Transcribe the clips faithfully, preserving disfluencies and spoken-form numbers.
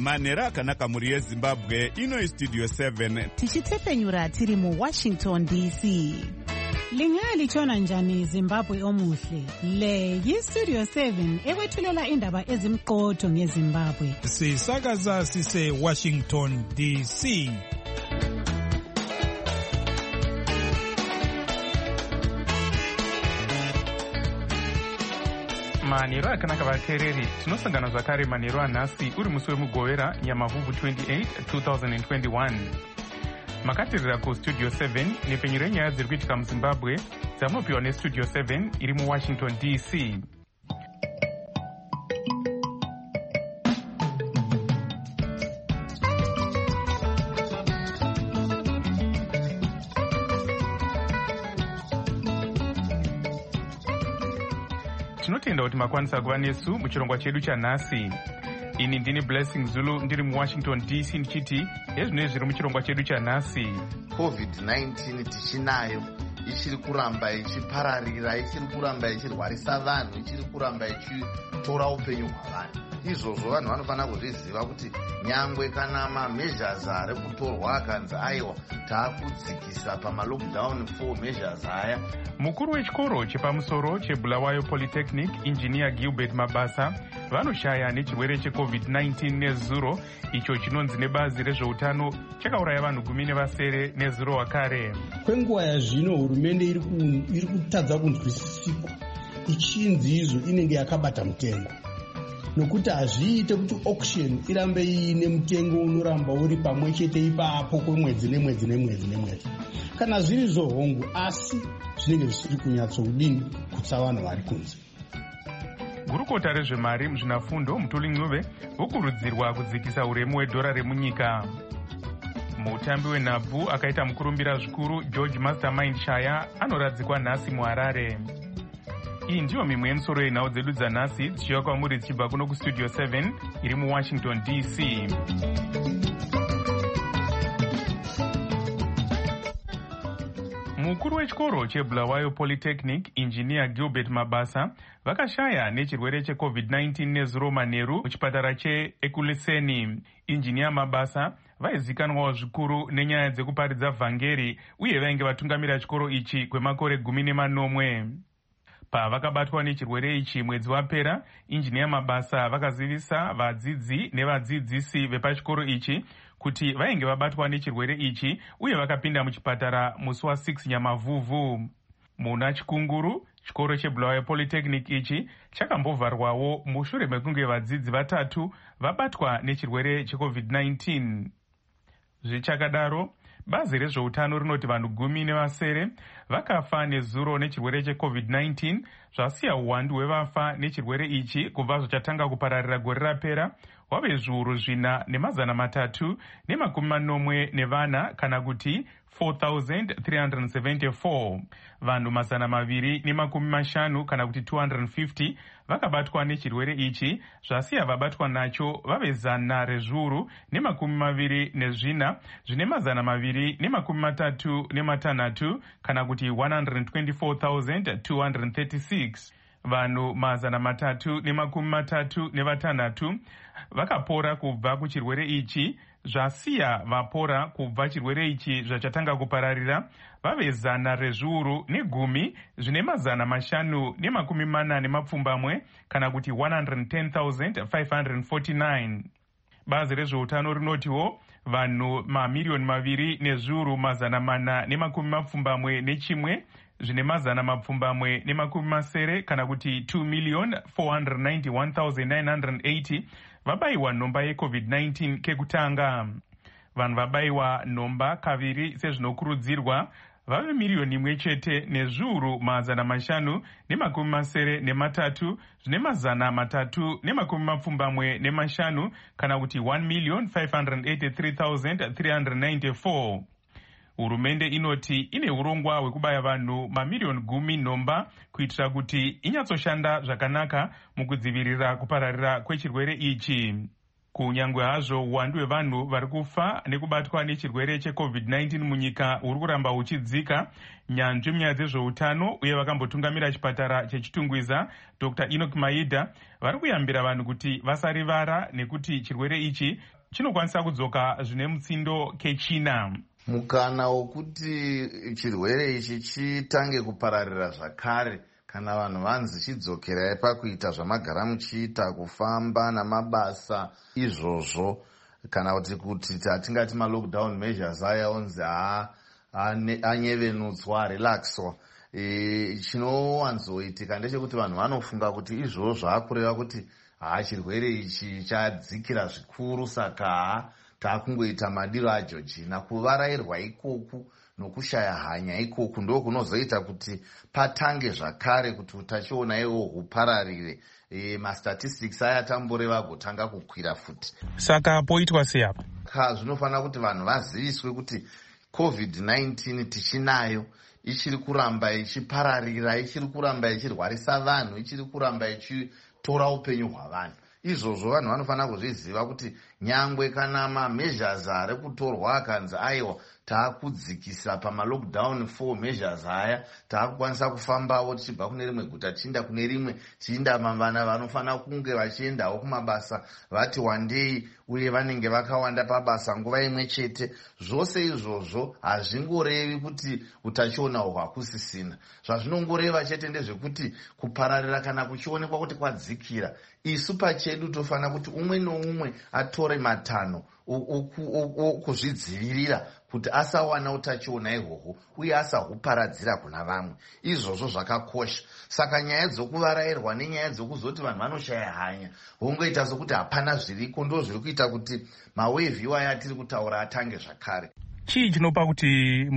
manhero akanaka mhuri yezimbabwe. Ino Studio seven tichitefenyura tiri mu Washington D C. Lingalitshona njani Zimbabwe omuhle? Le yi-Studio seven ekwethulela indaba ezimqotho ngeZimbabwe. Sisakaza sise Washington D C. manhero akanaka vateereri, tinosangana zvakare manhero anhasi uri musi wemugovera nyamavhuvhu twenty-eight twenty twenty-one. makateerera kustudio seven nepfenyuro yenyaya dziri kuitika muzimbabwe dzamunopiwa nestudio seven iri muwashington D C. tinotenda kuti makwanisa kuva nesu muchirongwa chedu chanhasi. Ini ndini Blessing Zulu ndiri muWashington D C ndichiti hezvino zviri muchirongwa chedu chanhasi. covid nineteen tichinayo, ichiri kuramba ichipararira, ichiri kuramba ichirwarisa vanhu, ichiri kuramba ichitora upenyu hwavanhu. Izvozvo vanhu vanofanira kuzviziva kuti nyangwe kana mameasures ari kutorwa akanzi aiwa taakudzikisa pamalockdown four measures aya. Mukuru wechikoro chepamusoro cheBulawayo Polytechnic Engineer Gilbert Mabasa vanoshaya nechirwere checovid nineteen nezuro icho chinonzi nebazi rezveutano chakauraya vanhu gumi nevasere nezuro wakare. Kwenguva yazvino hurumende iri kutadza kunzwisisika ichinzi izvo inenge yakabata mutengo, nokuti hazviite kuti auction irambe iine mutengo unoramba uri pamwe chete ipapo kwemwedzi nemwedzi nemwedzi nemwedzi. Kana zviri zvohongu, asi zvinenge zvisiri kunyatsodini kutsa vanhu vari kunze. Gurukota rezvemari muzvinafundo Mutuli Ncube vokurudzirwa kudzikisa uremu wedhora remunyika. Mutambi wenhabvu akaita mukurumbira zvikuru George Mastermind Shaya anoradzikwa nhasi muHarare. Iyi ndiyo mimwe yemusoro yenhau dzedu dzanhasi dzichiuya kwamuri dzichibva kuno kustudio seven iri muWashington D C. Mukuru wechikoro cheBulawayo Polytechnic Engineer Gilbert Mabasa vakashaya nechirwere checovid nineteen nezuro manheru muchipatara cheEkuliseni. Engineer Mabasa vaizikanwawo zvikuru nenyaya dzekuparidza vhangeri uye vainge vatungamira chikoro ichi kwemakore gumi nemanomwe. Pavakabatwa nechirwere ichi mwedzi wapera, Engineer Mabasa vakazivisa vadzidzi nevadzidzisi vepachikoro ichi kuti vainge vabatwa nechirwere ichi uye vakapinda muchipatara musi wa six nyamavhuvhu. Muna chikunguru, chikoro cheBulawayo Polytechnic ichi chakambovharwawo mushure mekunge vadzidzi vatatu vabatwa nechirwere checovid nineteen. Zvichakadaro, bazi rezveutano rinoti vanhu gumi nevasere vakafa nezuro nechirwere checovid nineteen, zvasiya uwandu hwevafa nechirwere ichi kubva zvachatanga kupararira gore rapera wave zviuru zvina nemazana matatu nemakumi manomwe nevana, kana kuti four thousand three hundred seventy-four. Vanhu mazana maviri nemakumi mashanu kana kuti two hundred fifty vakabatwa nechirwere ichi, zvasiya vabatwa nacho vave zana rezviuru nemakumi maviri nezvina zvine mazana maviri nemakumi matatu nematanhatu kana kuti one hundred twenty-four thousand two hundred thirty-six. Vanhu mazana matatu nemakumi matatu nevatanhatu vakapora kubva kuchirwere ichi, zvasiya vapora kubva chirwere ichi zvachatanga kupararira vave zana rezviuru negumi zvine mazana mashanu nemakumi mana nemapfumbamwe kana kuti one hundred ten thousand five hundred forty-nine. Bazi rezveutano rinotiwo vanhu mamiriyoni maviri nezviuru mazana mana nemakumi mapfumbamwe nechimwe zvine mazana mapfumbamwe nemakumi masere kana kuti two million four hundred ninety-one thousand nine hundred eighty vabayiwa nhomba yecovid nineteen kekutanga. Vanhu vabayiwa nhomba kaviri sezvinokurudzirwa vave miriyoni imwe chete nezviuru mazana mashanu nemakumi masere nematatu zvine mazana matatu nemakumi mapfumbamwe nemashanu kana kuti one million five hundred eighty-three thousand three hundred ninety-four. Hurumende inoti ine urongwa hwekubaya vanhu mamiriyoni gumi nhomba kuitira kuti inyatsoshanda zvakanaka mukudzivirira kupararira kwechirwere ichi. Kunyangwe hazvo uwandu hwevanhu vari kufa nekubatwa nechirwere checovid nineteen munyika huri kuramba huchidzika, nyanzvi munyaya dzezveutano uye vakambotungamira chipatara chechitungwiza Doctor Enoch Maida vari kuyambira vanhu kuti vasarivara nekuti chirwere ichi chinokwanisa kudzoka zvine mutsindo kechina. Mukana wokuti chirwere ichi chitange kupararira zvakare kana vanhu vanzi chidzokerai pakuita zvamagara muchiita, kufamba namabasa izvozvo, kana kuti kuti atingati ma-lockdown measures aya onzi anyevenutswa, relaxwa. E, chinowanzoitika ndechekuti vanhu vanofunga kuti izvozvo zvakureva kuti haa chirwere ichi chadzikira zvikuru, saka haa taakungoita madiro ajojina. Kuvarairwa ikoku nokushaya hanya ikoku ndo kunozoita kuti patange zvakare kuti utachiona iwo hupararire. E, mastatistics aya tamboreva gotanga kukwira futi. Saka poitwa sei apa? Ka zvinofanira kuti vanhu vaziviswe kuti covid nineteen tichinayo, ichiri kuramba ichipararira, ichiri kuramba ichirwarisa vanhu, ichiri kuramba ichitora upenyu hwavanhu. Izvozvo vanhu vanofanira kuzviziva kuti nyangwe kana mameasures ari kutorwa akanzi aiwa taakudzikisa pama-lockdown four measures aya, taakukwanisa kufambawo tichibva kune rimwe guta tichienda kune rimwe, tichienda mavana vanofanira kunge vachiendawo kumabasa vati wandei uye vanenge vakawanda pabasa nguva imwe chete. Zvose izvozvo hazvingorevi kuti utachiona uhwu hakusisina. Zvazvinongoreva chete ndezvekuti kupararira kana kuchionekwa kuti kwadzikira, isu pachedu tofanira kuti umwe noumwe atore matanho okuzvidzivirira kuti asawana utachiona ihwohwo uye asahuparadzira kuna vamwe. Izvozvo zvakakosha. Saka nyaya dzokuvarairwa nenyaya dzokuzoti vanhu vanoshaya hanya hongoita sokuti hapana zviriko, ndo zviri kuita kuti mawevhi iwaya atiri kutaura atange zvakare. Chii chinopa kuti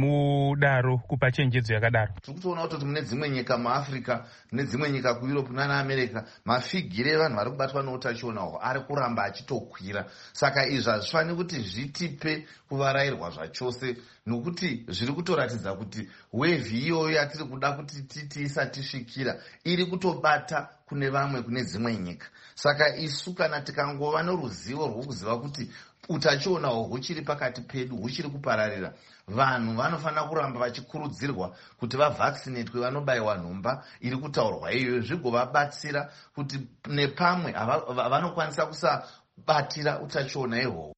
mudaro kupa chenjedzo yakadaro? Tiri kutoona kuti mune dzimwe nyika muAfrica, mune dzimwe nyika kuEurope nana America, mafigire evanhu vari kubatwa neutachiona uhwu ari kuramba achitokwira. Saka izvi hazvifaniri kuti zvitipe kuvarairwa zvachose, nokuti zviri kutoratidza kuti wevhi iyoyo yatiri kuda kuti titi isati svikira iri kutobata kune vamwe kune dzimwe nyika. Saka isu kana tikangova noruzivo rwokuziva kuti utachiona uhwu huchiri pakati pedu, huchiri kupararira, vanhu vanofanira kuramba vachikurudzirwa kuti vavhaccinatwe, vanobayiwa nhomba iri kutaurwa iyoyo, zvigovabatsira kuti nepamwe vanokwanisa kusabatira utachiona ihwohwo.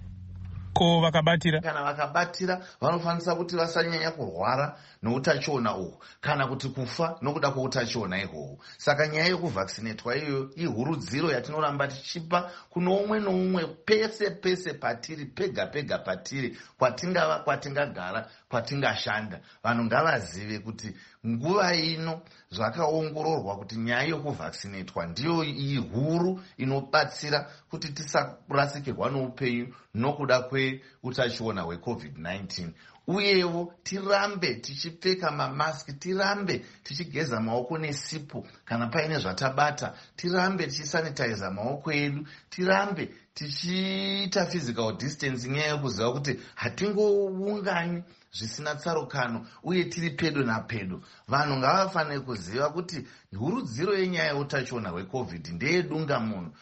Ko vakabatira? Kana vakabatira vanofanisa kuti vasanyanya kurwara noutachiona uhwu kana kuti kufa nokuda kwoutachiona ihwohwo. Saka nyaya yokuvhaccinatwa iyoyo ihurudziro yatinoramba tichipa kuno umwe noumwe pese pese patiri, pega pega patiri, kwatingava, kwatingagara, kwatingashanda. Vanhu ngavazive kuti nguva ino zvakaongororwa kuti nyaya yokuvhaccinatwa ndiyo ihuru inobatsira kuti tisarasikirwa noupenyu nokuda kweutachiona hwecovid nineteen. Uyewo tirambe tichipfeka mamaski, tirambe tichigeza maoko nesipo kana paine zvatabata, tirambe tichisanitiza maoko edu, tirambe tichiita physical distancing nyaya yokuziva kuti hatingoungani zvisina tsarukano uye tiri pedo napedo. Vanhu ngavafanire kuziva kuti hurudziro yenyaya yeutachiona hwecovid ndeyedunga munhu.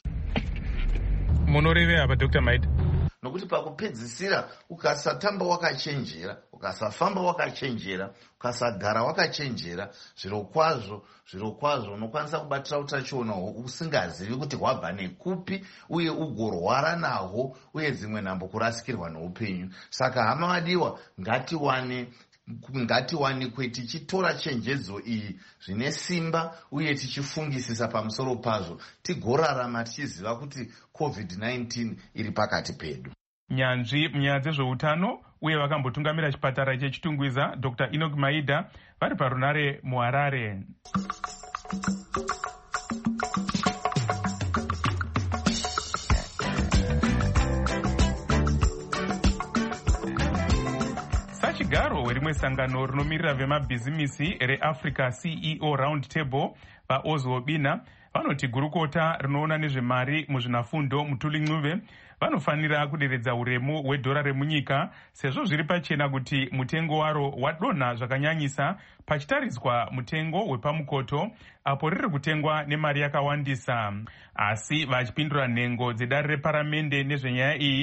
Munorevera apa Doctor Maida? Nokuti pakupedzisira ukasatamba wakachenjera, ukasafamba wakachenjera, ukasagara wakachenjera, zviro kwazvo zviro kwazvo unokwanisa kubatira utachiona uhwu usingazivi kuti hwabva nekupi uye ugorwara nahwo uye dzimwe nhambo kurasikirwa noupenyu. Saka hama vadiwa, ngatiwane ngatiwanikwe tichitora chenjedzo iyi zvine simba uye tichifungisisa pamusoro pazvo, tigorarama tichiziva kuti covid nineteen iri pakati pedu. Nyanzvi munyaya dzezveutano uye vakambotungamira chipatara chechitungwiza Doctor Enoch Maida vari parunare muHarare. Sachigaro rimwe sangano rinomirira vemabhizimisi reAfrica C E O Round Table vaOzwo Bina vanoti gurukota rinoona nezvemari muzvinafundo Mutuli Ncube vanofanira kuderedza uremu hwedhora remunyika sezvo zviri pachena kuti mutengo waro wadonha zvakanyanyisa pachitariswa mutengo wepamukoto apo riri kutengwa nemari yakawandisa. Asi vachipindura nhengo dzedare reparamende nezvenyaya iyi,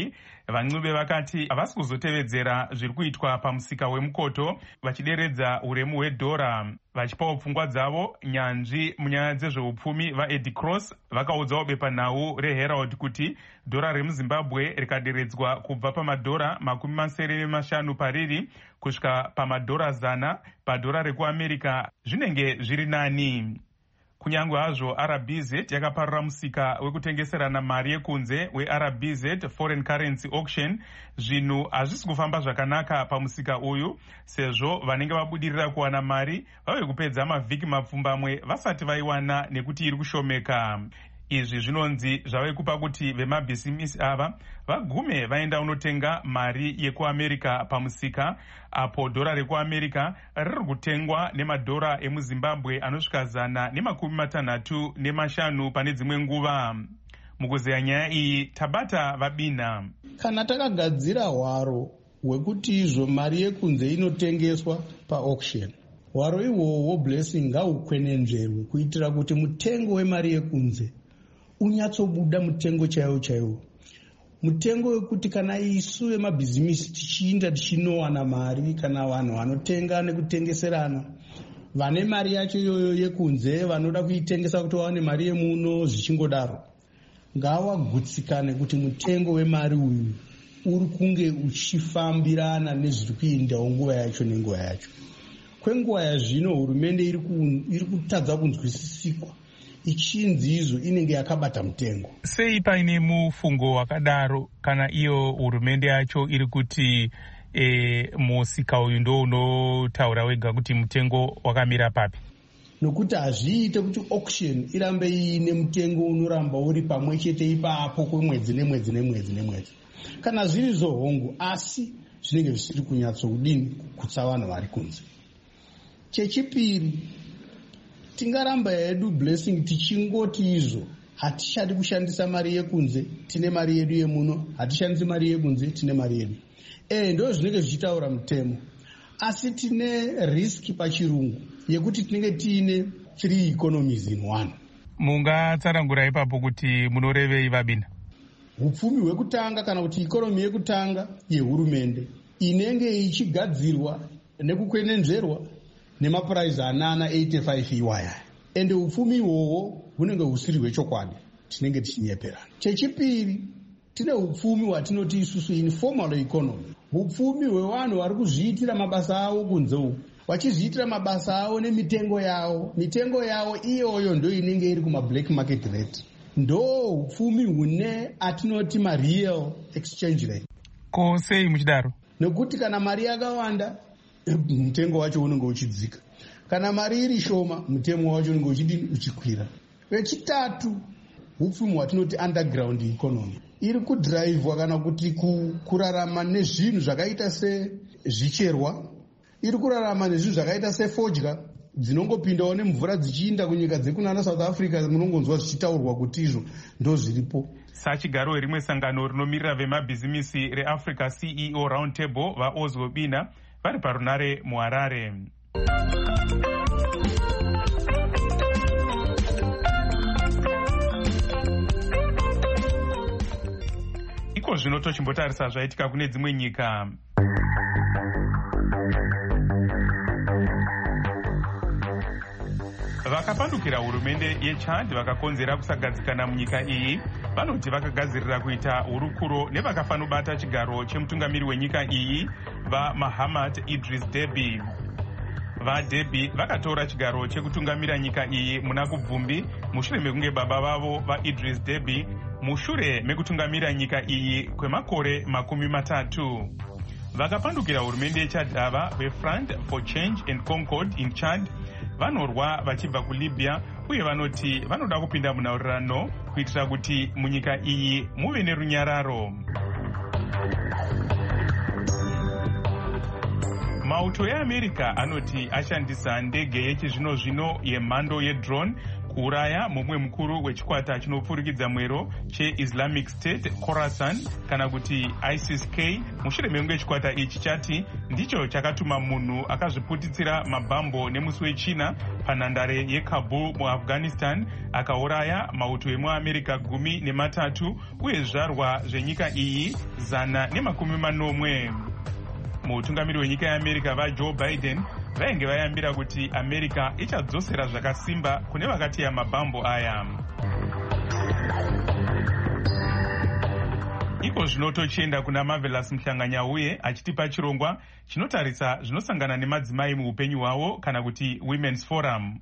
vancube vakati havasi kuzotevedzera zviri kuitwa pamusika wemukoto, vachideredza uremu hwedhora. Vachipawo pfungwa dzavo nyanzvi munyaya dzezveupfumi vaEddie Cross vakaudzawo bepanhau reHerald kuti dhora remuzimbabwe rikaderedzwa kubva pamadhora makumi masere nemashanu pariri kusvika pamadhora zana padhora rekuamerica zvinenge zviri nani. Kunyange hazvo R B Z yakaparura musika wekutengeserana mari yekunze weR B Z Foreign Currency Auction, zvinhu hazvisi kufamba zvakanaka pamusika uyu sezvo vanenge vabudirira kuwana mari vave kupedza mavhiki mapfumbamwe vasati vaiwana nekuti iri kushomeka. Izvi zvinonzi zvave kupa kuti vemabhisimisi ava vagume vaenda unotenga mari yekuamerica pamusika, apo dhora rekuamerica riri kutengwa nemadhora emuzimbabwe anosvika zana nemakumi matanhatu nemashanu pane dzimwe nguva. Mukuzeya nyaya iyi tabata vabina. Kana takagadzira hwaro hwekuti izvo mari yekunze inotengeswa paauction, hwaro ihwohwo Blessing ngaukwenenzverwe kuitira kuti mutengo wemari yekunze unyatsobuda mutengo chaiwo chaiwo, mutengo wekuti kana isu vemabhizimisi tichiinda tichinowana mari, kana vanhu vanotenga nekutengeserana vane mari yacho iyoyo yekunze vanoda kuitengesa kuti vaone mari yemuno zvichingodaro, ngawagutsikane kuti mutengo wemari uyu uri kunge uchifambirana nezviri kuindawo nguva yacho nenguva yacho. Kwenguva yazvino hurumende iri kutadza kunzwisisikwa ichinzi izvo inenge yakabata mutengo. Sei paine mufungo wakadaro kana iyo hurumende yacho iri kuti e, musika uyu ndo unotaura wega kuti mutengo wakamira papi? Nokuti hazviite kuti auction irambe iine mutengo unoramba uri pamwe chete ipapo kwemwedzi nemwedzi nemwedzi nemwedzi. Kana zviri zvohongu asi zvinenge zvisiri kunyatsokudini kukutsa vanhu vari kunze. Chechipiri, tingaramba yedu Blessing tichingoti izvo hatichadi kushandisa mari yekunze, tine mari yedu yemuno, hatishandisi mari yekunze, tine mari yedu. Eh, ndo zvinenge zvichitaura mutemo. Asi tine risk pachirungu yekuti tinenge tiine three economies in one. Mungatsarangura ipapo kuti munorevei vabina? Upfumi hwekutanga kana kuti ikonomi yekutanga yehurumende inenge ichigadzirwa nekukwenenzverwa nemapuraizi anana eighty-five iwaya, ende upfumi ihwohwo hunenge husiri hwechokwadi, tinenge tichinyeperana. Chechipiri, tine upfumi hwatinoti isusu informal economy, upfumi hwevanhu vari kuzviitira mabasa avo kunze uku, vachizviitira mabasa avo nemitengo yavo, mitengo yavo iyoyo ndo inenge iri kuma black market rate, ndo upfumi hune atinoti ma real exchange rate. Ko sei muchidaro? Nekuti kana mari yakawanda mutengo wacho unenge uchidzika, kana mari iri shoma mutengo wacho unenge uchidini uchikwira. Wechitatu, upfumi hwatinoti underground economy, iri kudhiraivhwa kana kuti kurarama nezvinhu zvakaita sezvicherwa, iri kurarama nezvinhu zvakaita sefodya dzinongopindawo nemvura dzichiinda kunyika dzekunana South Africa, munongonzwa zvichitaurwa kuti izvo ndo zviripo. Sachigaro rimwe sangano rinomirira vemabhizimisi reAfrica C E O Round Table vaOzwo Bina vari parunare muHarare. Iko zvino tochimbotarisa zvaitika kune dzimwe nyika. Vakapandukira hurumende yeChad vakakonzera kusagadzikana munyika iyi vanoti vakagadzirira kuita hurukuro nevakafanobata chigaro chemutungamiri wenyika iyi vaMahamat Idris Deby. VaDeby vakatora chigaro chekutungamira nyika iyi muna kubvumbi mushure mekunge baba vavo vaIdris Deby mushure mekutungamira nyika iyi kwemakore makumi matatu. Vakapandukira hurumende yeChad ava veFront for Change and Concord in Chad vanorwa vachibva kuLibya uye vanoti vanoda kupinda munhaurirano kuitira kuti munyika iyi muve nerunyararo. Mauto eAmerica anoti ashandisa ndege yechizvino-zvino yemhando yedrone kuuraya mumwe mukuru wechikwata chinopfurikidza mwero cheIslamic State Khorasan kana kuti ISIS-K mushure mekunge chikwata ichi chati ndicho chakatuma munhu akazviputitsira mabhambo nemusi wechina panhandare yeKabul muAfghanistan akauraya mauto emuAmerica gumi nematatu uye zvizvarwa zvenyika iyi zana nemakumi manomwe. Mutungamiri wenyika yeAmerica vaJoe Biden vainge vayambira kuti America ichadzosera zvakasimba kune vakatiya mabhambo aya. Iko zvino tochienda kuna Marvelous Mhlanganyauye achitipa chirongwa chinotarisa zvinosangana nemadzimai muupenyu hwavo kana kuti Women's Forum.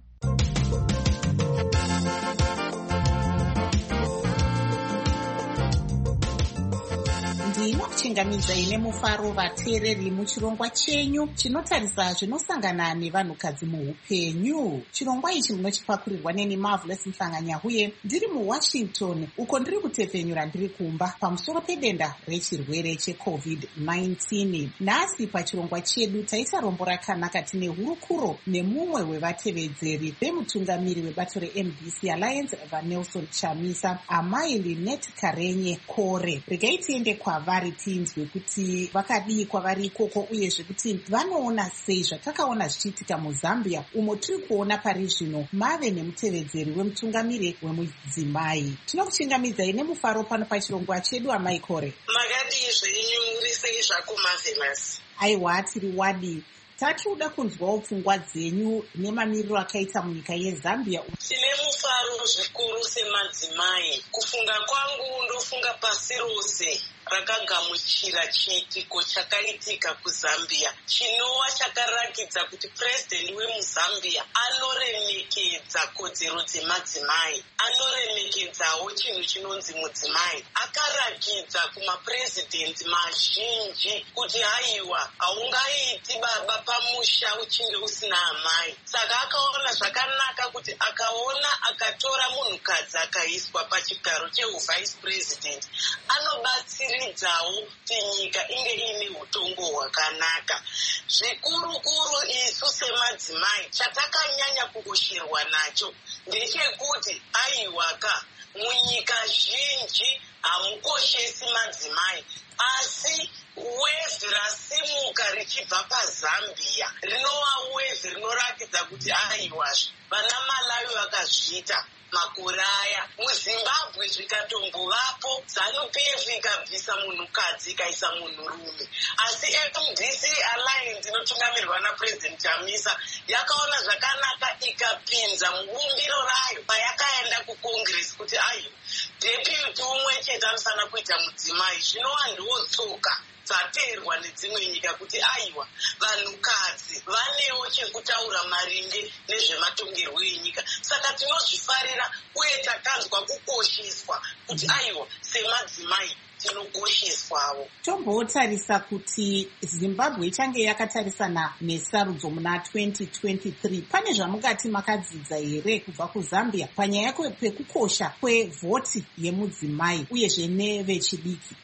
Ndinokuchingamidza ine mufaro vateereri muchirongwa chenyu chinotarisa zvinosangana nevanhukadzi muupenyu. Chirongwa ichi munochipakurirwa neni Marvelous Mhlanganyauye ndiri muWashington uko ndiri kutepfenyura ndiri kumba pamusoro pedenda rechirwere checovid nineteen. Nhasi pachirongwa chedu taisa rombo rakanaka tine hurukuro nemumwe wevatevedzeri vemutungamiri webato reM D C Alliance vaNelson Chamisa, amai Lynette Karenye Kore. Regai tiende kwavari tinzwe kuti vakadii kwavari ikoko uyezve kuti vanoona sei zvatakaona zvichiitika muZambia umo tiri kuona pari zvino mave nemutevedzeri wemutungamiri wemudzimai. Tinokuchingamidzai nemufaro pano pachirongwa chedu amai Kore. Makadii zvenyu muri sei zvako Marvelous? Aiwa tiri wadi. Tatoda kunzwawo pfungwa dzenyu nemamiriro akaita munyika yeZambia. Tine mufaro zvikuru semadzimai. Kufunga kwangu ndofunga pasi rose rakagamuchira chiitiko chakaitika kuZambia chinova chakarakidza kuti purezidendi wemuZambia anoremekedza kodzero dzemadzimai, anoremekedzawo chinhu chinonzi mudzimai. Akarakidza kumapurezidendi mazhinji kuti haiwa haungaiti baba pamusha uchinge usina amai. Saka akaona zvakanaka kuti akaona akatora munhukadzi akaiswa pachigaro cheuvhisi purezidendi anobatsira ridzawo kuti nyika inge ine utongo hwakanaka. Zvikurukuru isu semadzimai chatakanyanya kukosherwa nacho ndechekuti aiwaka munyika zhinji hamukoshesi madzimai, asi wevhi rasimuka richibva paZambia rinova wevhi rinorakidza kuti aiwazve vana Malawi vakazviita makore aya. MuZimbabwe zvikatombovapo ZANU P F ikabvisa munhukadzi ikaisa munhurume, asi M D C Alliance inotungamirwa naPresident Chamisa yakaona zvakanaka ikapinza mubumbiro rayo payakaenda kuCongress kuti ayo deputy umwe chete anofanira kuita mudzimai. Zvinova ndotsoka dzateerwa nedzimwe nyika kuti aiwa vanhukadzi vanewo chekutaura maringe nezvematongerwo enyika. Saka tinozvifarira uye takanzwa kukosheswa kuti aiwa semadzimai tinokosheswawo. Tombotarisa kuti Zimbabwe ichange yakatarisana nesarudzo muna twenty twenty-three. Pane zvamungati makadzidza here kubva kuZambia panyaya pekukosha kwevhoti yemudzimai uyezve nevechidiki?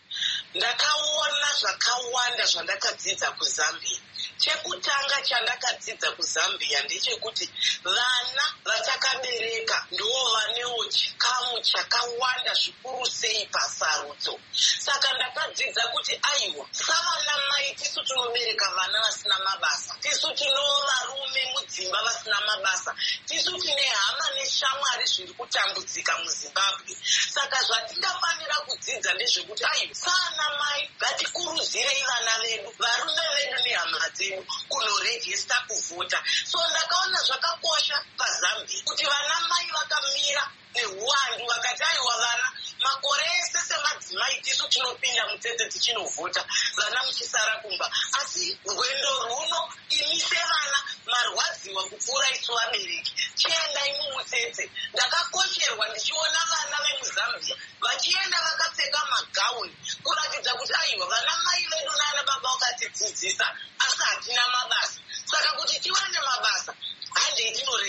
Ndakaona zvakawanda zvandakadzidza kuZambia. Chekutanga chandakadzidza kuZambia ndechekuti vana vatakabereka ndivo vanewo chikamu chakawanda zvikuru sei pasarudzo. Saka ndakadzidza kuti aiwa savana mai tisu tinobereka vana vasina mabasa, tisu tinova varume mudzimba vasina mabasa, tisu tine hama neshamwari zviri kutambudzika muZimbabwe. Saka zvatingafanira kudzidza ndezvekuti aiwa sana mai ngatikurudzirei vana vedu, varume vedu nehama dzedu kunorejista kuvhota. So ndakaona zvakakosha paZambia kuti vana mai vakamira neuwandu vakati aiwa vana makore ese semadzimai tisu tinopinda mutsetse tichinovhota, vana muchisara kumba. Asi rwendo runo imi sevana marwadziwa kupfuura isu vabereki, chiendai mumutsetse. Ndakakosherwa ndichiona vana vemuZambia vachienda vakapfeka magauni kuratidza kuti aiwa vana mai vedu nana baba vakatidzidzisa asi hatina mabasa. Saka kuti tiwane mabasa handei tinorejista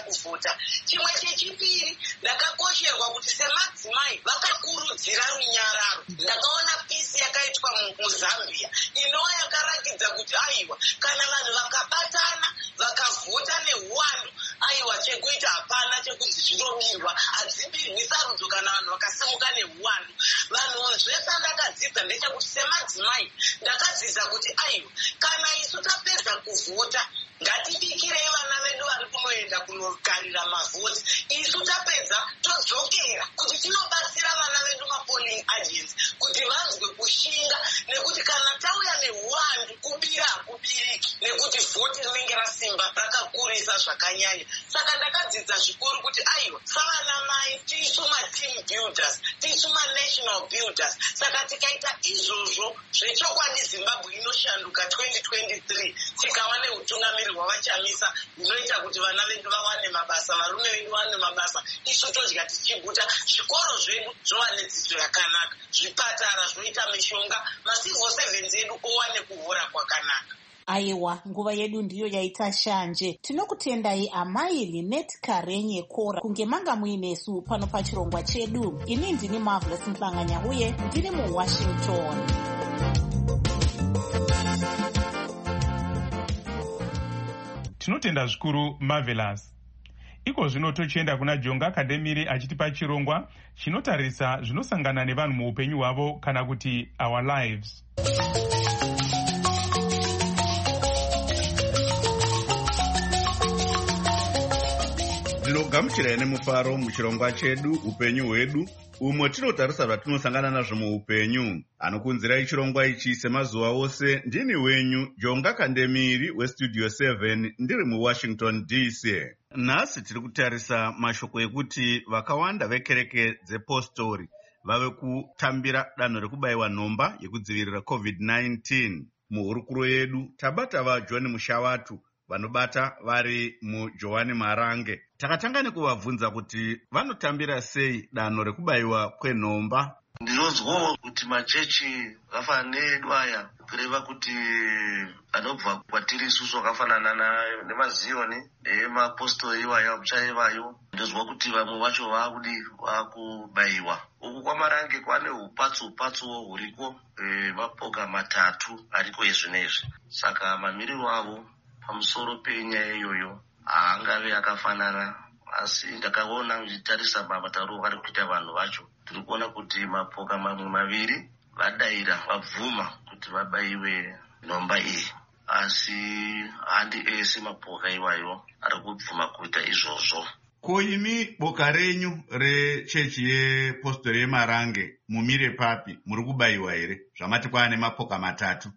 kuvhota. Chimwe chechipiri, ndakakosherwa kuti semadzimai vakakurudzira runyararo. Ndakaona pisi yakaitwa muZambia inova yakarakidza kuti aiwa, kana vanhu vakabatana vakavhota neuwandu, aiwa chekuita hapana chekuti zvinobirwa, hadzibirwi sarudzo kana vanhu vakasimuka neuwandu. Vanhu zvese ndakadzidza ndechekuti semadzimai ndakadzidza kuti aiwa, kana isu tapedza kuvhota ngatibikirei vana vedu vari kunoenda kunogarira mavhoti. Isu tapedza todzokera kuti tinobatsira vana vedu mapolling agents kuti vanzwe kushinga, nekuti kana tauya neuwandu kubira hakubiriki, nekuti vhoti rinenge rasimba rakakurisa zvakanyanya. Saka ndakadzidza zvikuru kuti aiwa, savana mai tisu mateam builders, tisu manational builders. Saka tikaita izvozvo zvechokwadi Zimbabwe inoshanduka twenty twenty-three tikava neutungamiri hwavachamisa hunoita kuti vana vedu vawane mabasa, varume vedu vawane mabasa, isu todya tichiguta, zvikoro zvedu zvova nedzidzo yakanaka, zvipatara zvoita mishonga, macivil servants edu owane kuhora kwakanaka. Aiwa, nguva yedu ndiyo yaita shanje. Tinokutendai amai Linet Karenye Kora kunge manga muinesu pano pachirongwa chedu. Ini ndini Marvelous Mhlanganya uye ndiri muWashington. Tinotenda zvikuru Marvelous. Iko zvino tochienda kuna Jonga Kademire achitipa chirongwa chinotarisa zvinosangana nevanhu muupenyu hwavo kana kuti our lives. Ndinogamuchira nemufaro muchirongwa chedu upenyu hwedu, umwe tinotarisa zvatinosangana nazvo muupenyu. Anokunzirai chirongwa ichi semazuva ose ndini wenyu Jonga Kandemiri westudio seven ndiri muWashington D C. Nhasi tiri kutarisa mashoko ekuti vakawanda vekereke dzepostori vave kutambira danho rekubayiwa nhomba yekudzivirira covid nineteen. Muhurukuro yedu tabata vaJohn Mushawatu vanobata vari muJohani Marange. Takatanga nekuvabvunza kuti vanotambira sei danho rekubayiwa kwenhomba. Ndinonzwawo kuti machechi vafana nedu aya kureva kuti anobva kwatiri isusu akafanana nemaziyoni emapostori iwayo muchaivayo. Ndinonzwa kuti vamwe vacho vaakudi vakubayiwa. Uku kwaMarange kwane upatsu upatsuwo huriko mapoka matatu ariko ezvinezvi. Saka mamiriro avo pamusoro penyaya iyoyo haangave akafanana, asi ndakaona ndichitarisa mabataro ari kuita vanhu vacho, tiri kuona kuti mapoka mamwe maviri vadayira vabvuma kuti vabayiwe nhomba iyi, asi handi ese mapoka iwayo ari kubvuma kuita izvozvo. Ko imi boka renyu rechechi yepostori yeMarange mumire papi? Muri kubayiwa here zvamati kwaane mapoka matatu?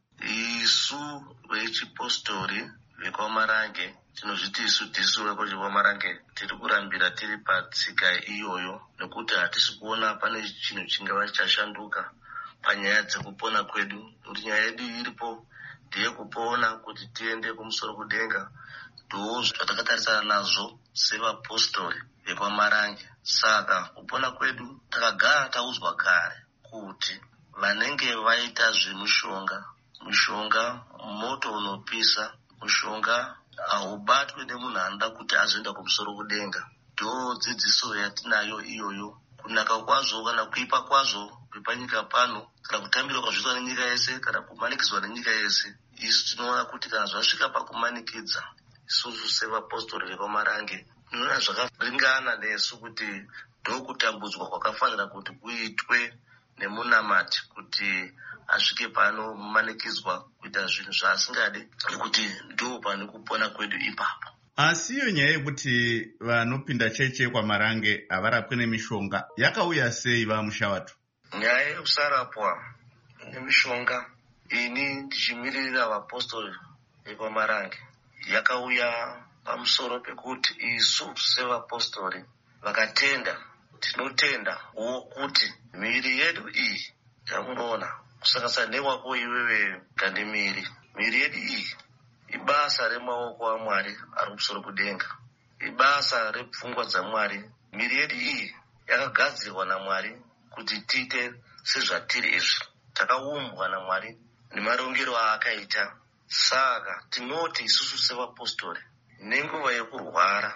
Isu vechipostori vekwaMarange tinozviti isu tisu vekwaMarange tiri kurambira tiri patsika iyoyo, nekuti hatisi kuona pane chinhu chingava chashanduka panyaya dzekupona kwedu. Kuti nyaya yedu iripo ndeyekupona kuti tiende kumusoro kudenga. Ndo zvatakatarisana nazvo sevapostori vekwaMarange. Saka kupona kwedu takagara taudzwa kare kuti vanenge vaita zvemushonga, mushonga moto unopisa, mushonga haubatwi nemunhu anoda kuti azoenda kumusoro kudenga. Ndo dzidziso yatinayo iyoyo. Kunaka kwazvo kana kuipa kwazvo kwepanyika pano, kana kutambira kwazviitwa nenyika yese, kana kumanikidzwa nenyika yese, isu tinoona kuti kana zvasvika pakumanikidza, isusu sevapostori vekwaMarange tinoona zvakaringana nesu kuti ndokutambudzwa kwakafanira kuti kuitwe nemunamati kuti asvike pano manikidzwa kuita zvinhu zvaasingade, nekuti ndo pane kupona kwedu ipapo. Asi iyo nyaya yekuti vanopinda chechi yekwaMarange havarapwe nemishonga yakauya sei vaMushawatu? Nyaya yekusarapwa nemishonga, ini ndichimiririra vapostori vekwaMarange, yakauya pamusoro pekuti isu sevapostori vakatenda, tinotenda kuti miviri yedu iyi tamunoona kusakasa newako iwewe Kandemiri, miviri yedu iyi ibasa remaoko aMwari ari kumusoro kudenga, ibasa repfungwa dzaMwari. Miviri yedu iyi yakagadzirwa naMwari kuti tiite sezvatiri izvi, takaumbwa naMwari nemarongero aakaita. Saka tinoti isusu sevapostori nenguva yekurwara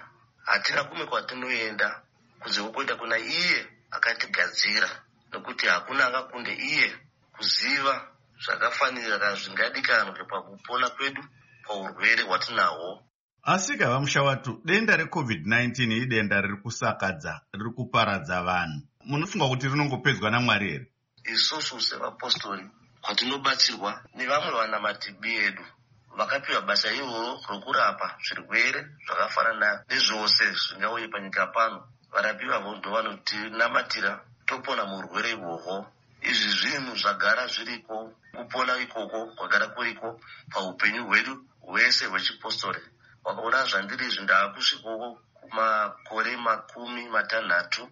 hatina kumwe kwatinoenda kunze kwekuenda kuna iye akatigadzira, nokuti hakuna angakunde iye kuziva zvakafanira kana zvingadikanwe pakupona kwedu paurwere hwatinahwo. Asi kava Mushawatu, denda recovid nineteen idenda riri kusakadza, riri kuparadza vanhu. Munofunga kuti rinongopedzwa naMwari here? Isusu sevapostori kwatinobatsirwa nevamwe vanamatibi edu vakapiwa basa iroro rokurapa zvirwere zvakafanana nezvose zvingauye panyika pano. Varapiwa ndo vanotinamatira topona murwere ihwohwo. Izvi zvinhu zvagara zviriko, kupona ikoko kwagara kuriko paupenyu hwedu hwese hwechipostori. Wakaona zvandiri izvi ndaakusvikoko kumakore makumi matanhatu,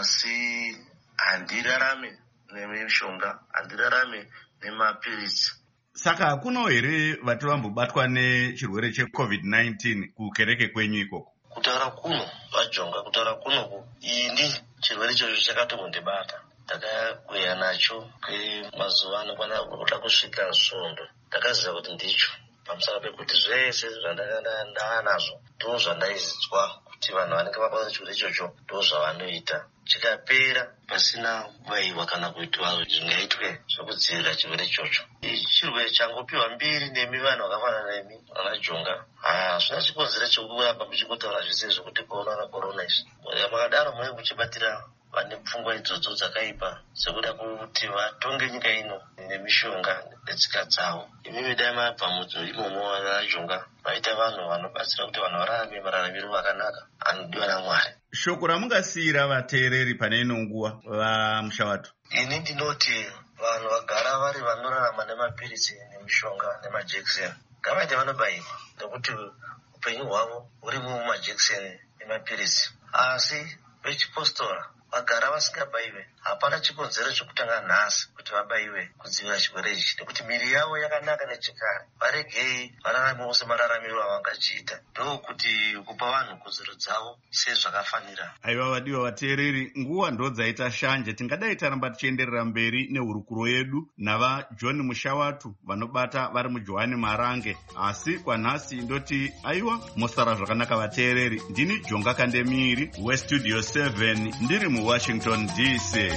asi handirarame nemishonga, handirarame nemapiritsi. Saka hakuno here vati vambobatwa nechirwere checovid nineteen kukereke kwenyu ikoko? Kutaura kuno vajonga, kutaura kunoku ini chirwere ichocho chakatongondibata. Takakweya nacho kwemazuva anokwana kuda kusvika svondo. Takaziva kuti ndicho, pamusana pekuti zvese zvandanga nazvo ndo zvandaizidzwa kuti vanhu vanenge vabatwa nechirwere ichocho ndo zvavanoita. Chikapera pasina kubayiwa kana kuitwa zvingaitwe zvokudzivirira chirwere ichocho. Chirwere changopiwa mbiri nemi vanhu vakafanana nemi vanajonga. Hazvina chikonzero chekuramba muchingotaura zvese zvokuti korona na korona izvi. Makadaro munenge muchibatira vane pfungwa idzodzo dzakaipa dzekuda kuti vatonge nyika ino nemishonga netsika dzavo. Imimi dai mabva imomo vanajonga vaita vanhu vanobatsira kuti vanhu vararame mararamiro akanaka anodiwa naMwari. Shoko ramungasiyira vateereri pane ino nguva vaMushawatu? Ini ndinoti vanhu vagara vari vanorarama nemapiritsi nemishonga nemajekiseni ngavaite vanobayiwa, nekuti upenyu hwavo huri mumajekiseni nemapiritsi. Asi vechipostora vagara vasingabayiwe, hapana chikonzero chokutanga nhasi kuti vabayiwe kudzivirira chirwere ichi, nekuti miri yavo yakanaka nechekare. Varegei vararamewo semararamiro avangachiita, ndokuti kupa vanhu kodzero dzavo sezvakafanira. Aiwa vadiwa vateereri, nguva ndo dzaita shanje. Tingadai taramba tichienderera mberi nehurukuro yedu navaJohn Mushawatu vanobata vari muJohani Marange, asi kwanhasi ndoti aiwa mosara zvakanaka vateereri. Ndini Jonga Kandemiri weStudio seven ndiri muWashington D C.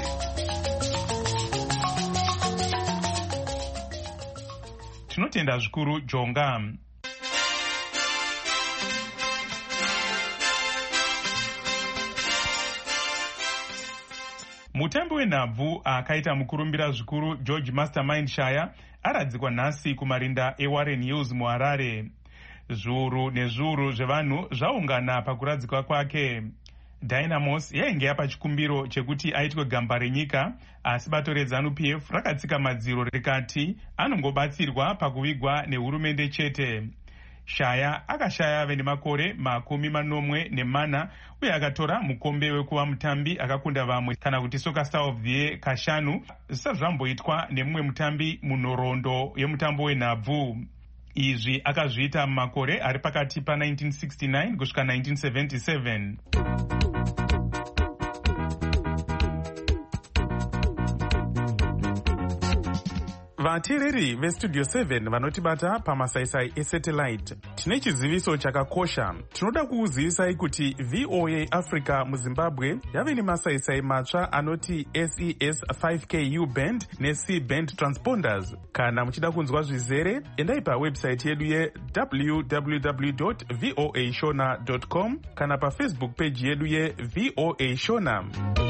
Tinotenda zvikuru Jonga. Mutambi wenhabvu akaita mukurumbira zvikuru George Mastermind Shaya aradzikwa nhasi kumarinda eWarren Hills muHarare. Zviuru nezviuru zvevanhu zvaungana pakuradzikwa kwake. Dynamos yainge yapa chikumbiro chekuti aitwe gamba renyika, asi bato reZANU P F rakatsika madziro rikati anongobatsirwa pakuvigwa nehurumende chete. Shaya akashaya ave nemakore makumi manomwe nemana uye akatora mukombe wekuva mutambi akakunda vamwe kana kuti Soccer Star of the Year kashanu zvisati zvamboitwa nemumwe mutambi munhoroondo yemutambo wenhabvu. Izvi akazviita mumakore ari pakati pa nineteen sixty-nine kusvika nineteen seventy-seven. Vateereri veStudio seven vanotibata pamasaisai esatellite, tine chiziviso chakakosha. Tinoda kuuzivisai kuti V O A Africa muZimbabwe yave nemasaisai matsva anoti S E S five K U band neC band transponders. Kana muchida kunzwa zvizere, endai pawebsite yedu ye w w w dot voa shona dot com kana paFacebook page yedu ye V O A Shona.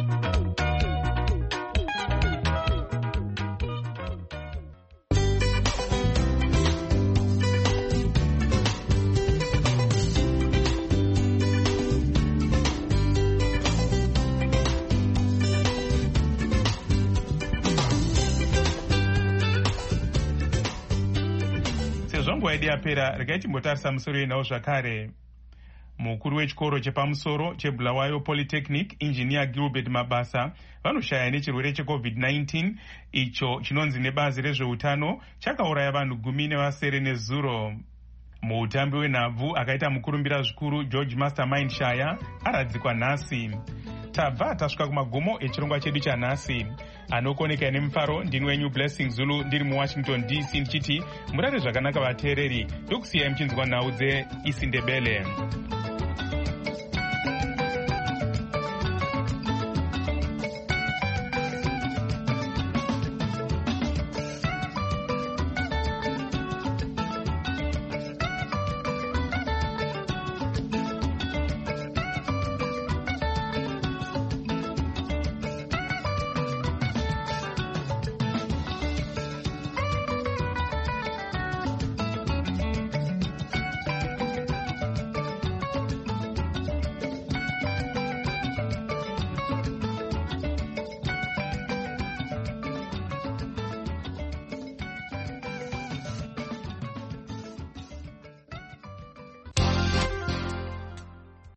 Nguva yedu yapera, regai timbotarisa musoro yenawo zvakare. Mukuru wechikoro chepamusoro cheBulawayo Polytechnic, Engineer Gilbert Mabasa, vanoshaya nechirwere checovid nineteen icho chinonzi nebazi rezveutano chakauraya vanhu gumi nevasere nezuro. Mutambi wenhabvu akaita mukurumbira zvikuru George Mastermind Shaya aradzikwa nhasi. Tabva tasvika kumagumo echirongwa chedu chanhasi. Anokoneka nemufaro ndini wenyu Blessing Zulu ndiri muWashington D C ndichiti murare zvakanaka vateereri, ndokusiyai muchinzwa nhau dzeIsindebele.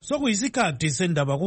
sokuyisikhathi sendaba